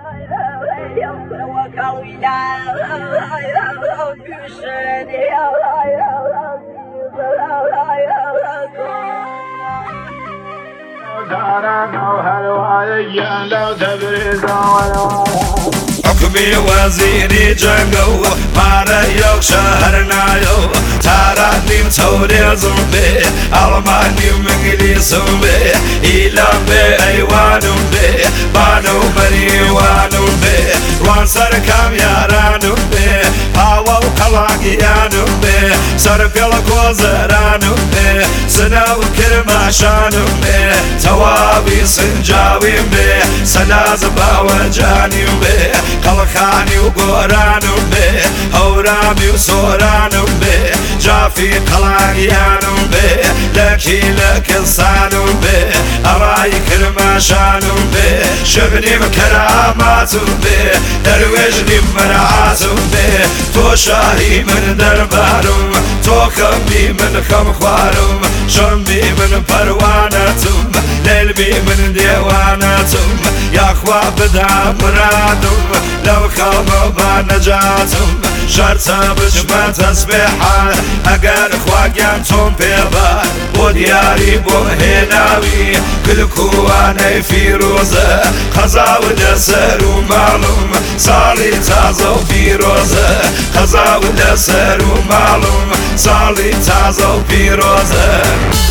حكمي وزيري جنگو مارا يوك شهرنا يو تاراني متوري زنبي ألماني مقليسم بي إيلام بي أيوانم بي بانو بريوانم بي روان سركام يارانم بي هاو وقلاقيانم بي سرقل كوزرانم بي سناو كرماشانم بي توابي سنجاويم بي سناز باوجانم بي قلخاني وقورانم بي هورامي وسورانم بي جافي قلاقيانم بي لكي لك صانم بي أراي كرماشانم بي شبني مكراماتم بي درويجني مرعاتم بي تو شاهي من دربارم تو خمي من خمخوارم شمبي من پروانتم ليل بي من ديوانتم يا اخوا بدا مرادم لو خلو بنجاتم شرطة بجمع تسبيحة اگر خواقيانتم بيبار بو دياري بو هناوي كل كواني فيروزة خزا ودسر ومعلوم صالي تازو فيروزة خزا ودسر ومعلوم صالي تازو فيروزة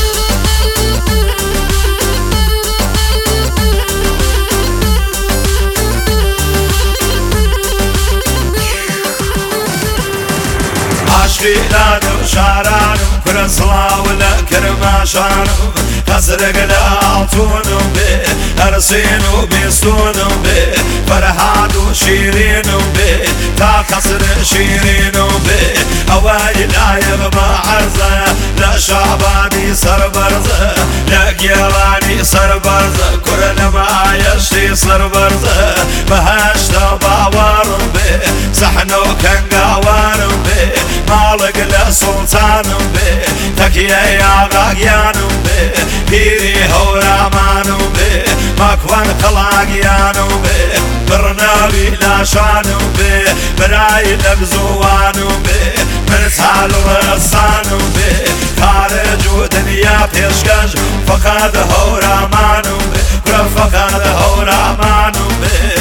عشقينانم شعرانم كرن صلاونا كرماشانم خزرق لالتونم بي أرسينو بيستونم بي فرحان وشيرينم بي تا خسر شيرينم بي أوايل آيب ما عرزة لا شعباني سربرزة لا قيراني سربرزة كرن ما يشتي سربرزة بهاشتا باوارم بي صحنو كان قاوارم بي مالك لسلطانم بي تكيا يا غاقيانم بي بيري هورامانم بي ماكوان خلاقيانم بي برناوي لاشانم بي براي لبزوانم بي مرسال رسانم بي خارج ودنيا بيشكش فقد هورامانم بي كرا فقد هورامانم بي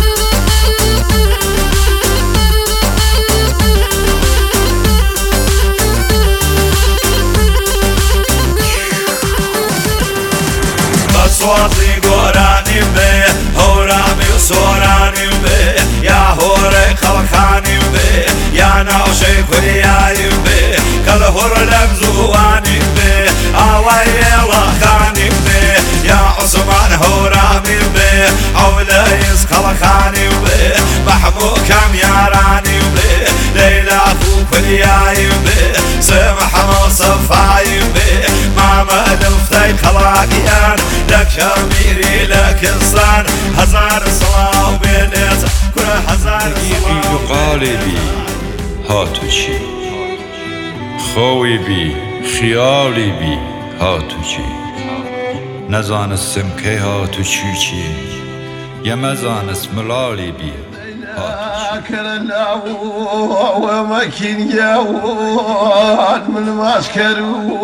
صوتي قراني بي هورامي وصوراني بي يا هوري خلقاني بي يا ناوشي كرياي بي كل هور لبزواني بي آوائي لخاني بي يا عثمان هورامي بي عوليس خلقاني بي محمود كم ياراني بي ليلى فو كرياي بي سمح مصفاي بي ماما دفتي خلاقيان لك أميري لك إنسان هزار صلاة وبينات كل هزار صلاة قالبي هاتو چی خوی بی خیالی بی هاتو چی نزانستم که هاتو چی یا مزانست ملالی بی كرنا ومكين جواد من ماسكر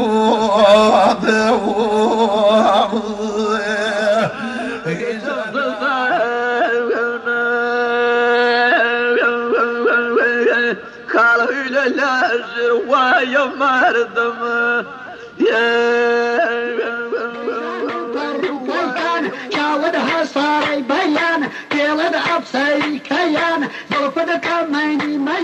قالوا لا لا مردم صار بيان قيل أبصري كيان ضرب كماني ما